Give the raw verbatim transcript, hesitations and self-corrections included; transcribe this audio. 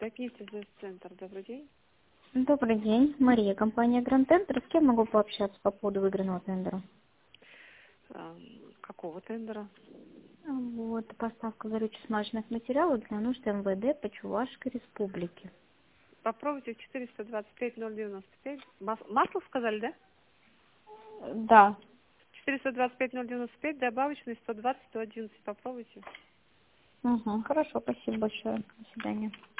Технический центр, добрый день. Добрый день, Мария, компания Grand Tender. С кем могу пообщаться по поводу выигранного тендера? Эм, Какого тендера? Вот, поставка горюче-смазочных материалов для нужд МВД по Чувашской республике. Попробуйте четыреста двадцать пять ноль девяносто пять. Мас- Масло сказали, да? Да. четыреста двадцать пять ноль девяносто пять, добавочный сто двадцать сто одиннадцать. Попробуйте. Угу, хорошо, спасибо большое. До свидания.